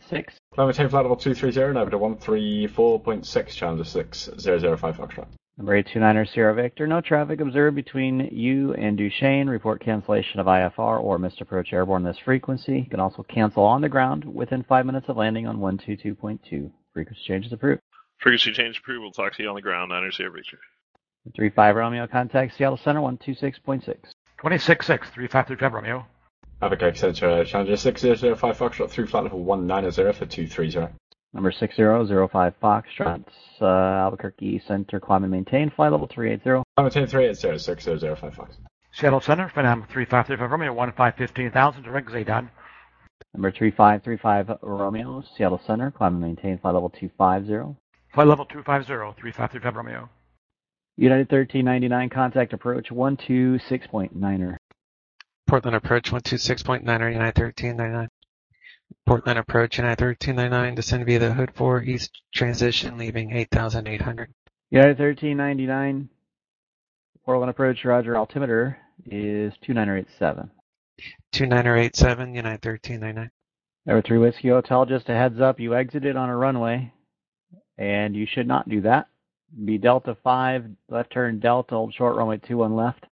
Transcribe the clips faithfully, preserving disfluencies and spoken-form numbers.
six. Climb maintain flight level two three zero, now to one three four point six, Challenger six zero zero five Foxtrot. Number eight two niner Sierra Victor, no traffic observed between you and Duchesne. Report cancellation of I F R or missed approach airborne this frequency. You can also cancel on the ground within five minutes of landing on one two two point two. Frequency change is approved. Frequency change approved. We'll talk to you on the ground. niner Sierra Victor. three five Romeo, contact Seattle Center one two six point six. twenty-six six, three five three five Romeo. Avic Center, Challenger six zero zero five Foxtrot through flight level one nine zero for two three zero. Number six zero zero five Foxtrot, uh, Albuquerque Center, climb and maintain, flight level three eighty. Climb maintain three eighty, six zero zero five Fox. Seattle Center, Finam three five three five Romeo, one five fifteen thousand, direct Zaydan. Number three five three five Romeo, Seattle Center, climb and maintain, flight level two five zero. Flight level two five zero, three five three five Romeo. United thirteen ninety-nine, contact approach one two six point niner. Portland approach one two six point niner, United thirteen ninety-nine. Portland approach United thirteen ninety-nine, descend via the Hood four East transition, leaving eight thousand eight hundred. United thirteen ninety-nine, Portland approach, roger, altimeter is two niner eight seven. two niner eight seven, United thirteen ninety-nine. Number three Whiskey Hotel, just a heads up, you exited on a runway, and you should not do that. Be Delta five, left turn Delta, hold short runway two one left.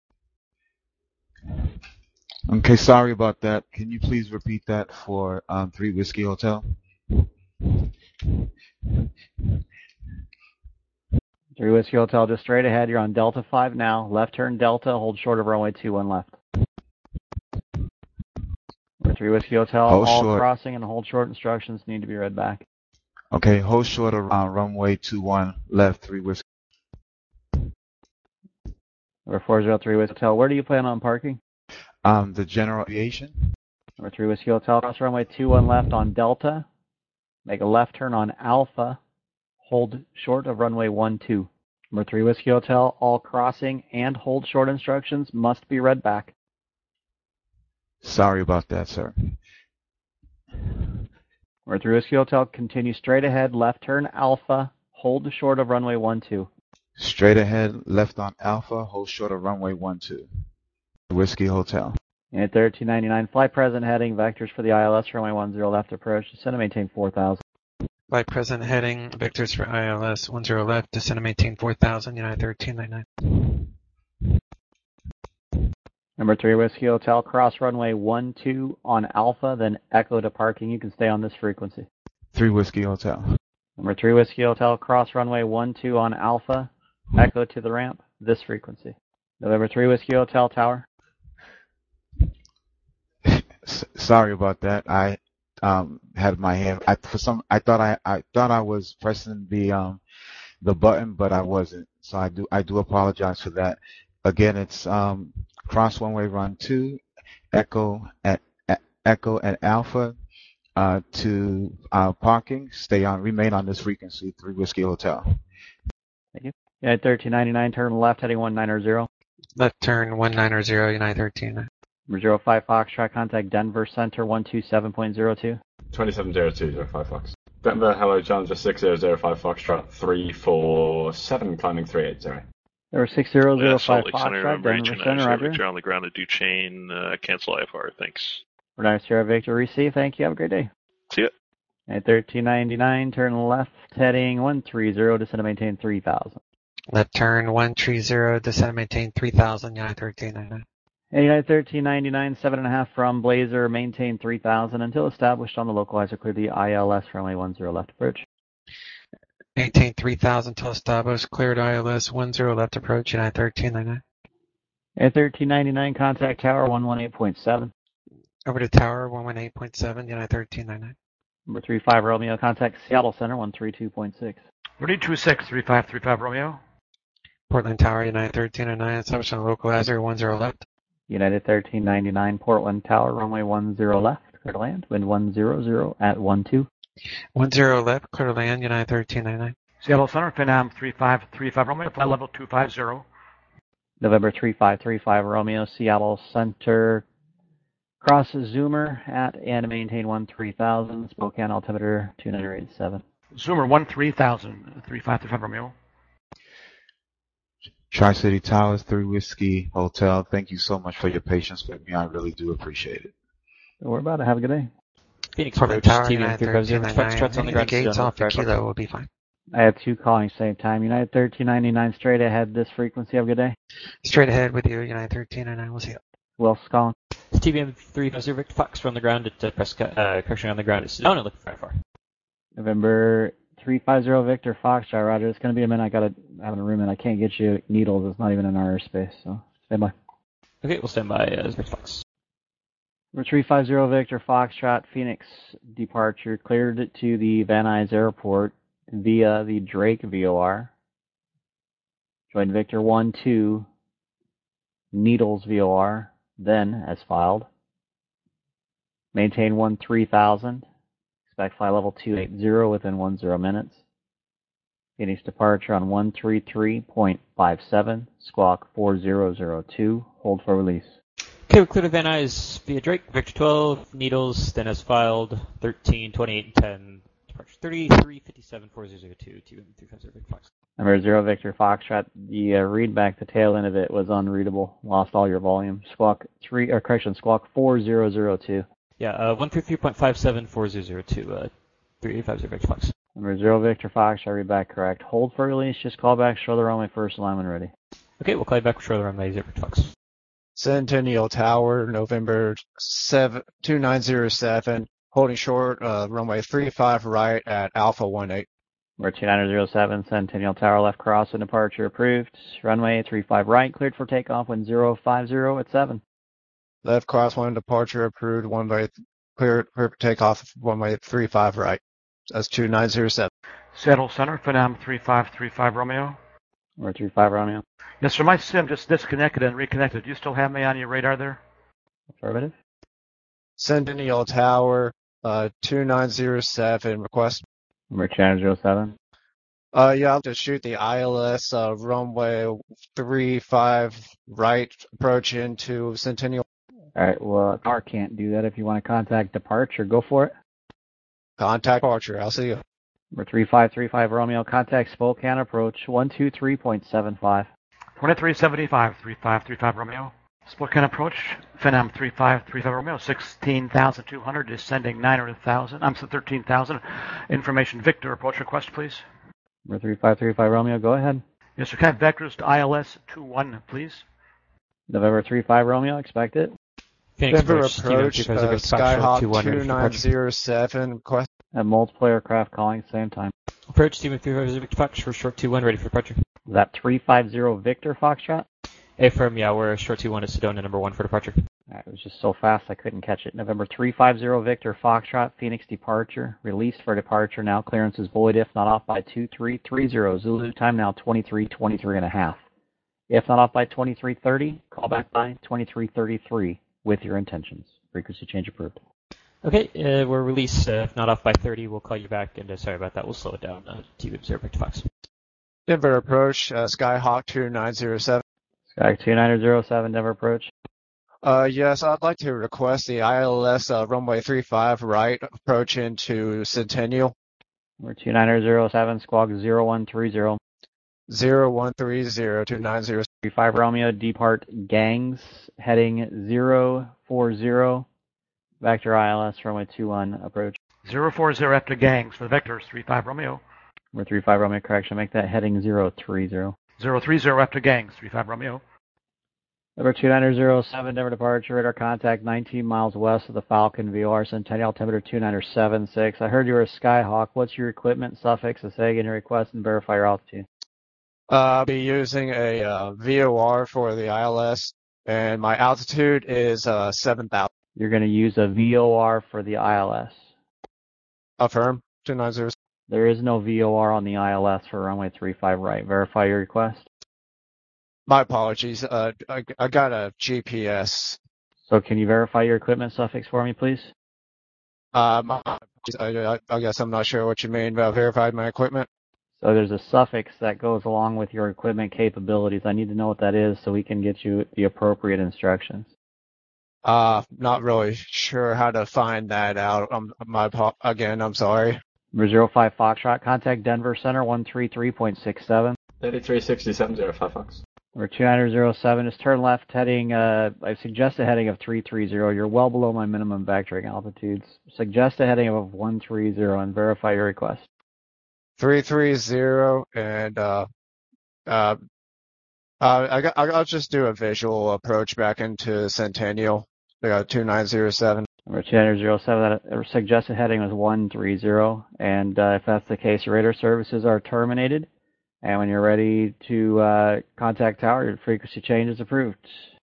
Okay, sorry about that. Can you please repeat that for um, three Whiskey Hotel? three Whiskey Hotel, just straight ahead. You're on Delta five now. Left turn Delta, hold short of runway two one left. three Whiskey Hotel, hold all short. Crossing and hold short instructions need to be read back. Okay, hold short of uh, runway two one left, three Whiskey. Number four zero three Whiskey Hotel, where do you plan on parking? Um, the General Aviation. Number three Whiskey Hotel, cross runway two one left on Delta. Make a left turn on Alpha. Hold short of runway one two. Number three Whiskey Hotel, all crossing and hold short instructions must be read back. Sorry about that, sir. Number three Whiskey Hotel, continue straight ahead, left turn Alpha. Hold short of runway one two. Straight ahead, left on Alpha, hold short of runway one two. Whiskey Hotel. And thirteen ninety-nine, fly present heading, vectors for the I L S, runway one zero left approach, descend and maintain four thousand. Flight present heading, vectors for I L S one zero left, descend and maintain four thousand, United thirteen ninety-nine. Number three Whiskey Hotel, cross runway one two on Alpha, then echo to parking. You can stay on this frequency. three Whiskey Hotel. Number three Whiskey Hotel, cross runway one two on Alpha, echo to the ramp, this frequency. November three Whiskey Hotel, tower. S- sorry about that. I um had my hand. I for some. I thought I I thought I was pressing the um the button, but I wasn't. So I do I do apologize for that. Again, it's um cross one way run two, echo at, at echo at Alpha uh to uh parking. Stay on remain on this frequency. three Whiskey Hotel. Thank you. United thirteen ninety-nine, turn left heading one nine zero. Left turn one nine zero, United thirteen. Number zero five Foxtrot, contact Denver Center one two seven point zero two. twenty-seven zero two zero five Fox. Denver, hello, Challenger six zero zero five Foxtrot three four seven, climbing three eighty. Number six zero zero five Salt Lake Center, Foxtrot, number Denver eight two nine Center, Sierra roger. Victor on the ground at Duchesne, uh, cancel I F R, thanks. We're nine Sierra Victor, receive, thank you, have a great day. See ya. At thirteen ninety-nine, turn left heading one three zero, descend and maintain three thousand. Left turn one three zero, descend and maintain three thousand, United thirteen ninety-nine. And United thirteen ninety-nine, seven and a half from Blazer, maintain three thousand until established on the localizer, clear the I L S runway one zero left approach. Maintain three thousand till established, cleared I L S one zero left approach, United thirteen ninety-nine. At thirteen ninety-nine, contact tower one one eight point seven. Over to tower one one eight point seven, United thirteen ninety-nine. Number three five Romeo, contact Seattle Center one three two point six. three two six, three five three five Romeo. Portland Tower, United thirteen ninety-nine, established on the localizer one zero left. United thirteen ninety-nine, Portland Tower, runway one zero left, clear to land, wind one zero zero at one two. one zero left, clear to land, United thirteen ninety-nine. Seattle Center, Finam three five three five Romeo, flight level two five zero. November three five three five Romeo, Seattle Center, cross Zoomer at and maintain one three thousand, Spokane altimeter two nine eight seven. Zoomer one three thousand, three five three five Romeo. Tri-City Towers, three Whiskey Hotel. Thank you so much for your patience with me. I really do appreciate it. Don't worry about it. Have a good day. Phoenix Portland approach, Tower, T V M United three five zero, thirteen Foxtrot's on the ninety-nine. ground. Gates Sedona, off and Firefox. Kilo will be fine. I have two calling same time. United thirteen ninety-nine straight ahead this frequency. Have a good day. Straight ahead with you, United thirteen ninety-nine. We'll see you. Who else is calling? T V M three five zero, Victor Fox on the ground at uh, Prescott, uh, correction on the ground at Sedona, looking for I F R. November three five zero Victor Foxtrot, Roger. It's going to be a minute. I got to have a room and I can't get you needles. It's not even in our airspace, so stand by. Okay, we'll stand by uh, Victor Fox. Number three five zero Victor Foxtrot, Phoenix departure cleared to the Van Nuys Airport via the Drake V O R. Join Victor one two, Needles V O R, then as filed. Maintain one three thousand. Expect flight level two eighty within one zero minutes. Phoenix departure on one three three point five seven, squawk four zero zero two. Hold for release. Okay, we're clear to Van Nuys via Drake, Victor twelve, Needles, then as filed, thirteen, twenty-eight, and ten, departure thirty-three fifty-seven, four zero zero two, T V M three five zero, Victor Fox. Number zero Victor Foxtrot, the uh, read back, the tail end of it was unreadable. Lost all your volume. Squawk three, or correction, squawk four zero zero two. Yeah, uh, one three three point five seven, four zero zero two, uh, three eight five zero, Victor Fox. Number zero Victor Foxtrot, read back correct. Hold for release, just call back, show the runway first alignment ready. Okay, we'll call you back for the runway zero, Victor Fox. Centennial Tower, November two nine zero seven, holding short, uh, runway three five right at Alpha one eight. Number two nine zero seven, Centennial Tower left cross and departure approved. Runway three five right, cleared for takeoff, wind zero five zero at seven. Left cross one departure approved, one way clear, clear for takeoff, one way three five right. That's two nine zero seven. Settle Center, Phenom three five three five Romeo. Or three five Romeo. Yes, sir. My sim just disconnected and reconnected. Do you still have me on your radar there? Affirmative. Centennial Tower, uh, two nine zero seven, request. Number two nine zero seven. Uh, yeah, I'll just shoot the I L S, uh, runway three five right, approach into Centennial. All right, well, car can't do that. If you want to contact departure, go for it. Contact departure. I'll see you. Number three five three five Romeo, contact Spokane approach one two three point seven five. twenty-three seventy-five, three five three five Romeo. Spokane approach, Phenom three five three five Romeo, sixteen thousand two hundred, descending nine hundred thousand. I'm sorry, thirteen thousand. Information Victor, approach request, please. Number three five three five Romeo, go ahead. Yes, sir. Can I have vectors to I L S two one, please? November three five Romeo, expect it. Phoenix Denver approach, approach, T V M uh, three five zero, Skyhawk two one, two nine zero seven, request. Have multiple aircraft calling at the same time. Approach, T V M three five zero, Victor Fox for short two one, ready for departure. Is that three five zero Victor Foxtrot? Affirm, yeah, we're short two one at Sedona, number one for departure. All right, it was just so fast I couldn't catch it. November three five zero Victor Foxtrot, Phoenix departure. Released for departure now. Clearance is void if not off by two three three zero. Zulu time now twenty-three twenty-three and a half. If not off by twenty-three thirty, call back by twenty-three thirty-three with your intentions. Frequency change approved. Okay, uh, we're released. Uh, if not off by thirty, we'll call you back. And uh, sorry about that, we'll slow it down. Uh, T V M zero, Victor Fox. Denver approach, uh, Skyhawk two nine zero seven. Sky two nine zero seven, Denver approach. Uh, yes, I'd like to request the I L S uh, runway three five right, approach into Centennial. Number two nine zero seven, squawk zero one three zero. zero one three zero two nine zero. three five Romeo, depart gangs, heading zero four zero. Vector I L S, runway two one, approach. zero four zero after gangs for the vectors, three five Romeo. Number three five Romeo, correction, make that heading zero three zero. zero three zero after gangs, three five Romeo. Number two nine zero seven, Denver departure, radar contact nineteen miles west of the Falcon V O R, Centennial, altimeter two nine seven six. I heard you were a Skyhawk. What's your equipment, suffix, a SEG, and your request, and verify your altitude? Uh, I'll be using a uh, V O R for the I L S, and my altitude is uh, seven thousand. You're going to use a V O R for the I L S. Affirm, two nine zero. There is no V O R on the I L S for runway three five right. Verify your request. My apologies. Uh, I, I got a G P S. So can you verify your equipment suffix for me, please? Um, I, I, I guess I'm not sure what you mean by verified my equipment. So there's a suffix that goes along with your equipment capabilities. I need to know what that is so we can get you the appropriate instructions. Uh, not really sure how to find that out. Um, my again, I'm sorry. Number zero five Foxtrot, contact Denver Center one three three point six seven. thirty-three sixty-seven, zero five Fox. Number two nine zero seven, just turn left heading, uh, I suggest a heading of three three zero. You're well below my minimum vectoring altitudes. Suggest a heading of one three zero and verify your request. three three zero and, uh, uh, uh, I got, I'll just do a visual approach back into Centennial. I got two nine zero seven. Number two nine zero seven, that suggested heading was one three zero, and uh, if that's the case, your radar services are terminated. And when you're ready to uh, contact tower, your frequency change is approved.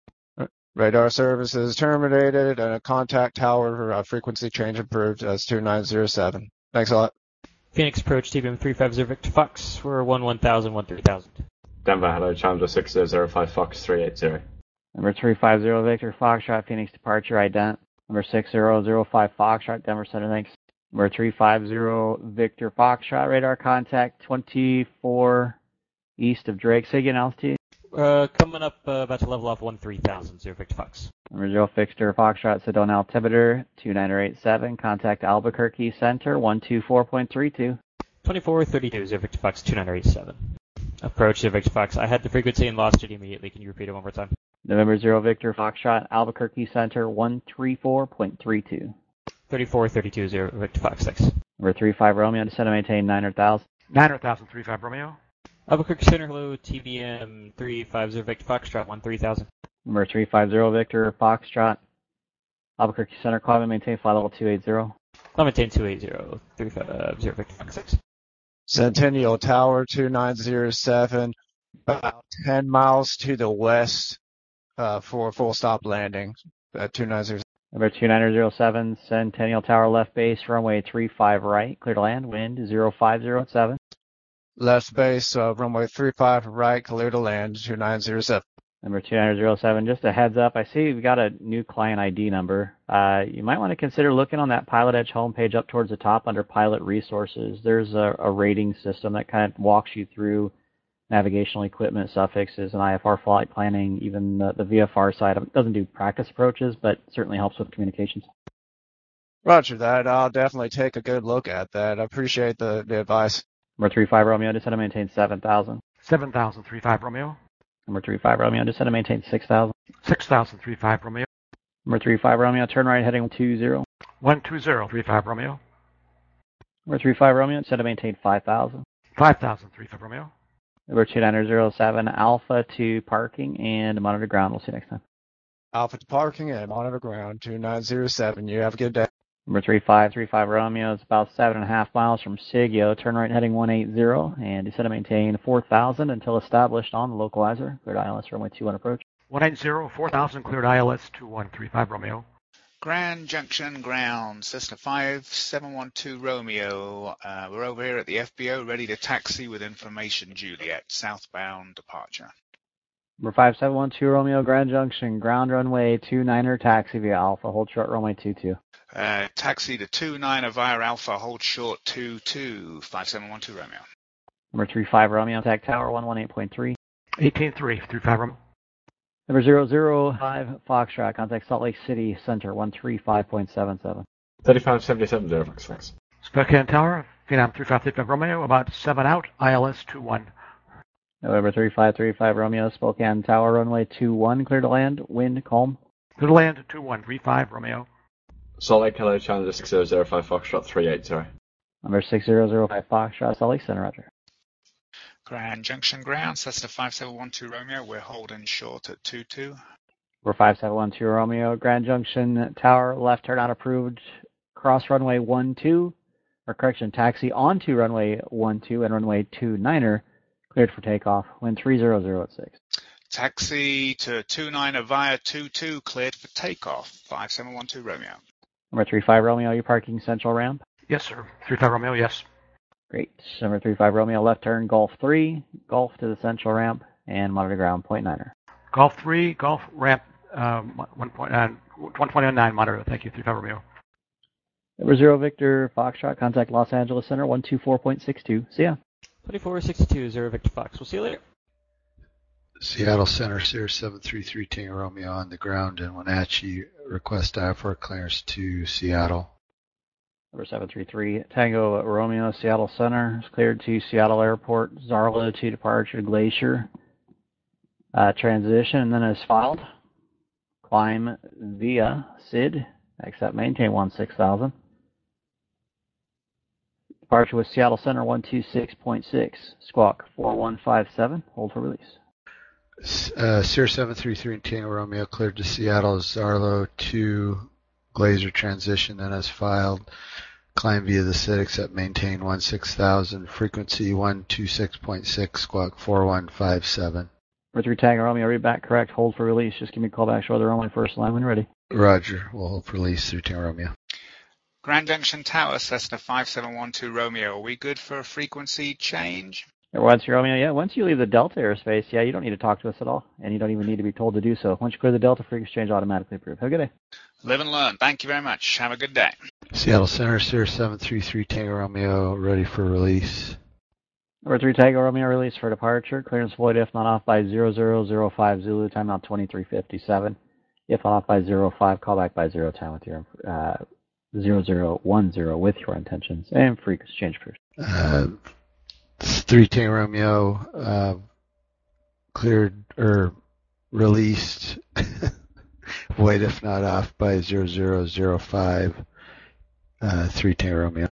Radar services terminated and a contact tower uh, frequency change approved as two nine zero seven. Thanks a lot. Phoenix approach T B M three five zero Victor Fox. We're one one thousand, one three thousand. Denver, hello, Challenger six zero zero five Fox three eight zero. Number three five zero Victor Foxtrot, Phoenix departure ident. Number six zero zero five Foxtrot, Denver Center, thanks. Number three five zero Victor Foxtrot, radar contact twenty-four east of Drake. Say again, altitude. Uh, coming up, uh, about to level off one three thousand, zero Victor Fox. Number zero Victor Foxtrot, Sedona altimeter two nine eight seven. Contact Albuquerque Center one two four point three two. twenty-four thirty-two, zero Victor Fox, two nine eight seven. Approach zero Victor Fox. I had the frequency and lost it immediately. Can you repeat it one more time? November zero Victor Foxtrot, Albuquerque Center one three four point three two. thirty-four thirty-two, zero Victor Fox, thanks. Number three five Romeo, descend and maintain nine hundred thousand. nine hundred thousand, three five Romeo. Albuquerque Center, hello, T B M three five zero Victor Foxtrot, one three thousand. Number three five zero Victor Foxtrot, Albuquerque Center, climb and maintain flight level two eighty. Climb and maintain two eighty, three five zero Victor Fox, thanks. Centennial Tower two nine zero seven, about ten miles to the west uh, for full stop landing at two nine zero seven. Number two nine zero seven, Centennial Tower left base, runway three five right, clear to land, wind zero five zero seven. Left base, uh, runway three five right, clear to land, two nine zero seven. Number two nine zero seven, just a heads up, I see we've got a new client I D number. Uh, you might want to consider looking on that Pilot Edge homepage up towards the top under Pilot Resources. There's a, a rating system that kind of walks you through navigational equipment suffixes and I F R flight planning, even the, the V F R side. It doesn't do practice approaches, but certainly helps with communications. Roger that. I'll definitely take a good look at that. I appreciate the, the advice. Number three five Romeo, descend and maintain seven thousand. seven thousand, three five Romeo. Number three five Romeo, descend and maintain six thousand. six thousand, three five Romeo. Number three five Romeo, turn right heading two zero. one two zero, three five Romeo. Number three five Romeo, descend and maintain five thousand. five thousand, three five Romeo. Number two nine zero seven, Alpha to parking and monitor ground. We'll see you next time. Alpha to parking and monitor ground, two nine zero seven. You have a good day. Number three five three five Romeo is about seven and a half miles from Sigio. Turn right heading one eighty and descend and maintain four thousand until established on the localizer. Cleared I L S runway two one approach. one eighty, four thousand, cleared I L S two one three five Romeo. Grand Junction Ground, Cessna five seven one two Romeo. Uh, we're over here at the F B O, ready to taxi with information Juliet, southbound departure. Number five seven one two Romeo, Grand Junction, ground runway two niner, taxi via Alpha, hold short runway two two. Uh, taxi to two niner via Alpha, hold short two two, five seven one two Romeo. Number three five Romeo, contact tower one one eight point three. eighteen three, three five Romeo. Number zero zero five Foxtrot, contact Salt Lake City Center one three five point seven seven. thirty-five seventy-seven, zero Fox, thanks. Spokane Tower, Phenom three five three five Romeo, about seven out, I L S two one. November three five three five Romeo, Spokane Tower, runway two one, clear to land, wind, calm. Clear to land, two one three five Romeo. Salt Lake, hello, Challenger six zero zero five Foxtrot three eight zero. Number six zero zero five Foxtrot, Salt Lake Center, roger. Grand Junction Ground, Cessna five seven one two Romeo, we're holding short at two two. We're five seven one two Romeo, Grand Junction Tower, left turn out approved, cross runway one two, or correction, taxi onto runway one two and runway two niner, cleared for takeoff, wind three zero zero at six. Taxi to two niner via two two, cleared for takeoff, five seven one two Romeo. Number three five Romeo, you parking central ramp? Yes, sir. three five Romeo, yes. Great. Number three five Romeo, left turn, Golf three, Golf to the central ramp, and monitor ground, point niner. Golf three, Golf ramp, um, one point nine, one twenty nine monitor. Thank you, three five Romeo. Number zero Victor Foxtrot, contact Los Angeles Center, one two four point six two. See ya. twenty-four sixty-two, zero Victor Fox. We'll see you later. Seattle Center, Sierra seven three three Tango Romeo on the ground in Wenatchee. Request I F R clearance to Seattle. Number seven three three Tango Romeo, Seattle Center is cleared to Seattle Airport. Zarla to departure Glacier. Uh, transition and then is filed. Climb via S I D, accept maintain one six thousand. Departure with Seattle Center one two six point six, squawk four one five seven, hold for release. Uh, Sierra seven three three and Tango Romeo cleared to Seattle, Zarlo two Glazer transition, then as filed. Climb via the S I D, accept maintain one six thousand, frequency one two six point six, squawk four one five seven. Number three Tango Romeo, read back correct, hold for release. Just give me a call back, show the runway first line when ready. Roger, we'll hold for release through Tango Romeo. Grand Junction Tower, Cessna five seven one two Romeo. Are we good for a frequency change? Once Romeo, yeah, once you leave the Delta airspace, yeah, you don't need to talk to us at all, and you don't even need to be told to do so. Once you clear the Delta, frequency change automatically approved. Have a good day. Live and learn. Thank you very much. Have a good day. Seattle Center, Sierra seven three three Tango Romeo, ready for release. Number three Tango Romeo, release for departure. Clearance void if not off by zero zero zero five Zulu, timeout twenty-three fifty-seven. If on off by zero five, call back by zero ten with your uh, zero zero one zero with your intentions, and frequency change first. Uh, three Tango Romeo, uh, cleared or released. Void if not off by zero zero zero five. Uh, three Tango Romeo.